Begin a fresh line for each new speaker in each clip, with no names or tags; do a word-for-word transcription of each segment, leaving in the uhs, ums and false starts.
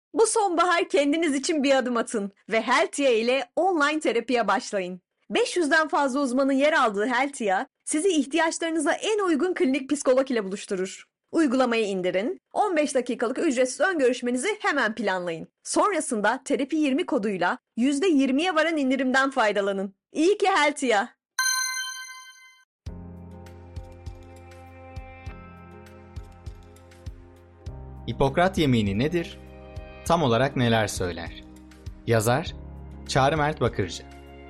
Bu sonbahar kendiniz için bir adım atın ve Heltia ile online terapiye başlayın. beş yüzden fazla uzmanın yer aldığı Heltia, sizi ihtiyaçlarınıza en uygun klinik psikolog ile buluşturur. Uygulamayı indirin, on beş dakikalık ücretsiz ön görüşmenizi hemen planlayın. Sonrasında terapi yirmi koduyla yüzde yirmiye varan indirimden faydalanın. İyi ki Heltia.
Hipokrat yemini nedir? Tam olarak neler söyler? Yazar Çağrı Mert Bakırcı.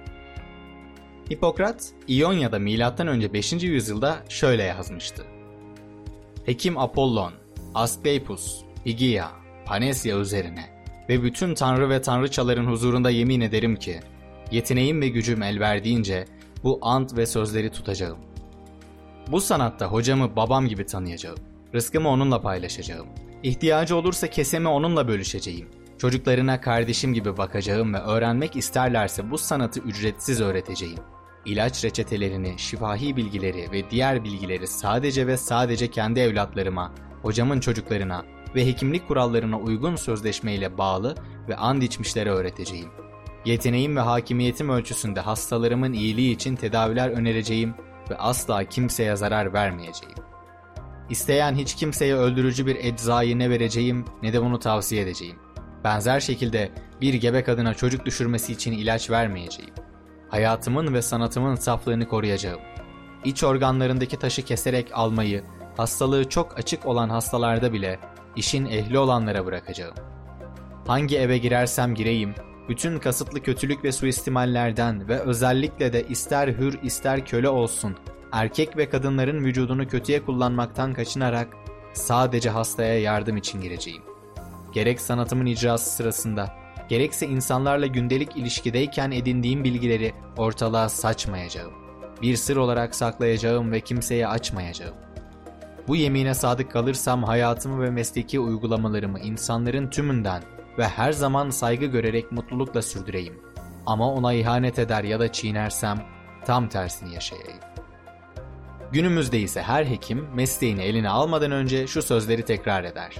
Hipokrat, İonya'da milattan önce beşinci yüzyılda şöyle yazmıştı. Hekim Apollon, Asklepus, Higia, Panesya üzerine ve bütün tanrı ve tanrıçaların huzurunda yemin ederim ki, yeteneğim ve gücüm el verdiğince bu ant ve sözleri tutacağım. Bu sanatta hocamı babam gibi tanıyacağım. Rızkımı onunla paylaşacağım. İhtiyacı olursa kesemi onunla bölüşeceğim. Çocuklarına kardeşim gibi bakacağım ve öğrenmek isterlerse bu sanatı ücretsiz öğreteceğim. İlaç reçetelerini, şifahi bilgileri ve diğer bilgileri sadece ve sadece kendi evlatlarıma, hocamın çocuklarına ve hekimlik kurallarına uygun sözleşmeyle bağlı ve and içmişlere öğreteceğim. Yeteneğim ve hakimiyetim ölçüsünde hastalarımın iyiliği için tedaviler önereceğim ve asla kimseye zarar vermeyeceğim. İsteyen hiç kimseye öldürücü bir eczayı ne vereceğim ne de bunu tavsiye edeceğim. Benzer şekilde bir gebe kadına çocuk düşürmesi için ilaç vermeyeceğim. Hayatımın ve sanatımın saflığını koruyacağım. İç organlarındaki taşı keserek almayı, hastalığı çok açık olan hastalarda bile işin ehli olanlara bırakacağım. Hangi eve girersem gireyim, bütün kasıtlı kötülük ve suistimallerden ve özellikle de ister hür ister köle olsun, erkek ve kadınların vücudunu kötüye kullanmaktan kaçınarak sadece hastaya yardım için gireceğim. Gerek sanatımın icrası sırasında, gerekse insanlarla gündelik ilişkideyken edindiğim bilgileri ortalığa saçmayacağım. Bir sır olarak saklayacağım ve kimseye açmayacağım. Bu yemine sadık kalırsam hayatımı ve mesleki uygulamalarımı insanların tümünden ve her zaman saygı görerek mutlulukla sürdüreyim. Ama ona ihanet eder ya da çiğnersem tam tersini yaşayayım. Günümüzde ise her hekim mesleğini eline almadan önce şu sözleri tekrar eder.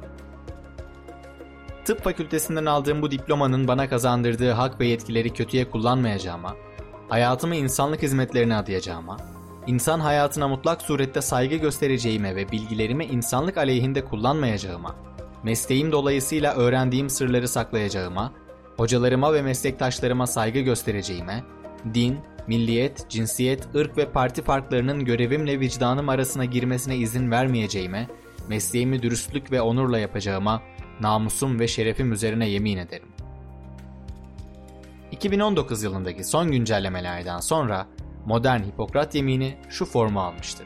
Tıp fakültesinden aldığım bu diplomanın bana kazandırdığı hak ve yetkileri kötüye kullanmayacağıma, hayatımı insanlık hizmetlerine adayacağıma, insan hayatına mutlak surette saygı göstereceğime ve bilgilerimi insanlık aleyhinde kullanmayacağıma, mesleğim dolayısıyla öğrendiğim sırları saklayacağıma, hocalarıma ve meslektaşlarıma saygı göstereceğime, din, milliyet, cinsiyet, ırk ve parti farklarının görevimle vicdanım arasına girmesine izin vermeyeceğime, mesleğimi dürüstlük ve onurla yapacağıma, namusum ve şerefim üzerine yemin ederim. iki bin on dokuz yılındaki son güncellemelerden sonra modern Hipokrat yemini şu formu almıştır.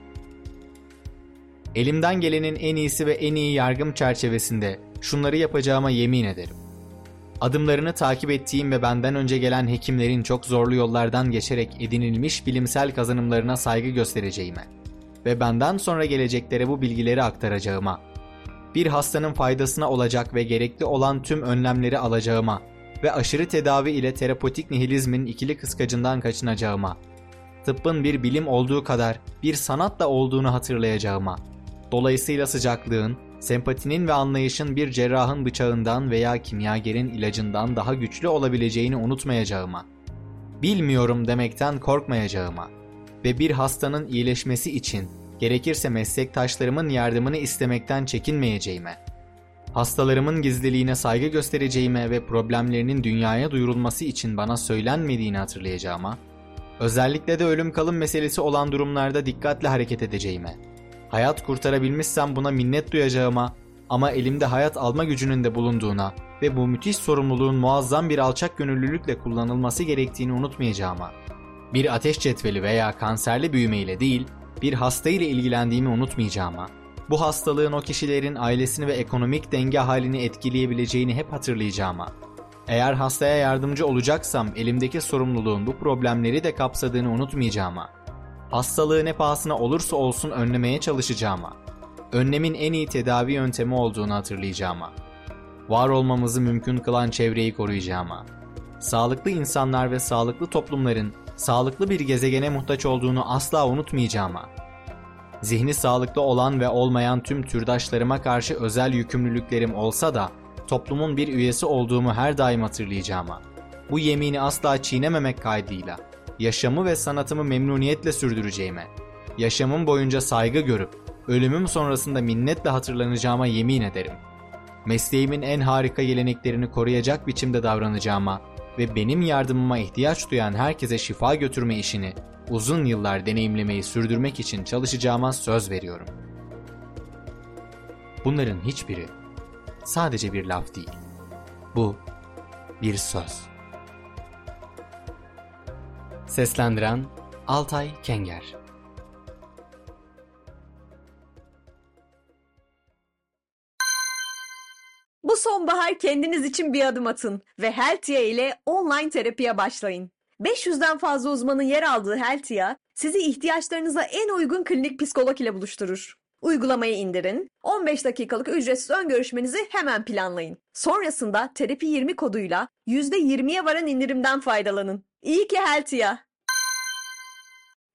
Elimden gelenin en iyisi ve en iyi yargım çerçevesinde şunları yapacağıma yemin ederim. Adımlarını takip ettiğim ve benden önce gelen hekimlerin çok zorlu yollardan geçerek edinilmiş bilimsel kazanımlarına saygı göstereceğime ve benden sonra geleceklere bu bilgileri aktaracağıma, bir hastanın faydasına olacak ve gerekli olan tüm önlemleri alacağıma ve aşırı tedavi ile terapötik nihilizmin ikili kıskacından kaçınacağıma, tıbbın bir bilim olduğu kadar bir sanat da olduğunu hatırlayacağıma, dolayısıyla sıcaklığın, sempatinin ve anlayışın bir cerrahın bıçağından veya kimyagerin ilacından daha güçlü olabileceğini unutmayacağıma, bilmiyorum demekten korkmayacağıma ve bir hastanın iyileşmesi için gerekirse meslektaşlarımın yardımını istemekten çekinmeyeceğime, hastalarımın gizliliğine saygı göstereceğime ve problemlerinin dünyaya duyurulması için bana söylenmediğini hatırlayacağıma, özellikle de ölüm kalım meselesi olan durumlarda dikkatle hareket edeceğime, hayat kurtarabilmişsem buna minnet duyacağıma ama elimde hayat alma gücünün de bulunduğuna ve bu müthiş sorumluluğun muazzam bir alçak gönüllülükle kullanılması gerektiğini unutmayacağıma, bir ateş cetveli veya kanserli büyümeyle değil, bir hasta ile ilgilendiğimi unutmayacağıma, bu hastalığın o kişilerin ailesini ve ekonomik denge halini etkileyebileceğini hep hatırlayacağıma, eğer hastaya yardımcı olacaksam elimdeki sorumluluğun bu problemleri de kapsadığını unutmayacağıma, hastalığı ne pahasına olursa olsun önlemeye çalışacağıma, önlemin en iyi tedavi yöntemi olduğunu hatırlayacağıma, var olmamızı mümkün kılan çevreyi koruyacağıma, sağlıklı insanlar ve sağlıklı toplumların sağlıklı bir gezegene muhtaç olduğunu asla unutmayacağıma, zihni sağlıklı olan ve olmayan tüm türdaşlarıma karşı özel yükümlülüklerim olsa da toplumun bir üyesi olduğumu her daim hatırlayacağıma, bu yemini asla çiğnememek kaydıyla, yaşamı ve sanatımı memnuniyetle sürdüreceğime, yaşamım boyunca saygı görüp, ölümüm sonrasında minnetle hatırlanacağıma yemin ederim. Mesleğimin en harika geleneklerini koruyacak biçimde davranacağıma ve benim yardımıma ihtiyaç duyan herkese şifa götürme işini uzun yıllar deneyimlemeyi sürdürmek için çalışacağıma söz veriyorum. Bunların hiçbiri sadece bir laf değil. Bu bir söz. Seslendiren Altay Kenger.
Bu sonbahar kendiniz için bir adım atın ve Heltia ile online terapiye başlayın. beş yüzden fazla uzmanın yer aldığı Heltia, sizi ihtiyaçlarınıza en uygun klinik psikolog ile buluşturur. Uygulamayı indirin, on beş dakikalık ücretsiz ön görüşmenizi hemen planlayın. Sonrasında terapi yirmi koduyla yüzde yirmiye varan indirimden faydalanın. İyi ki Heltia!